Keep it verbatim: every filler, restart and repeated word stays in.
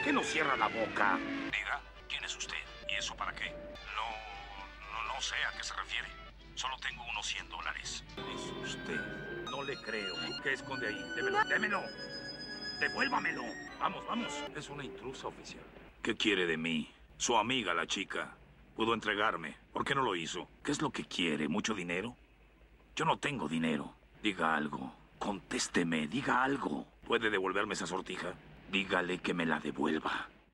qué no cierra la boca? Diga, ¿quién es usted? ¿Y eso para qué? No, no, no sé a qué se refiere. Solo tengo unos cien dólares. Es usted. No le creo. ¿Qué esconde ahí? Démelo, démelo. Devuélvamelo. Vamos, vamos. Es una intrusa oficial. ¿Qué quiere de mí? Su amiga, la chica. Pudo entregarme. ¿Por qué no lo hizo? ¿Qué es lo que quiere? ¿Mucho dinero? Yo no tengo dinero. Diga algo. Contésteme, diga algo. ¿Puede devolverme esa sortija? Dígale que me la devuelva.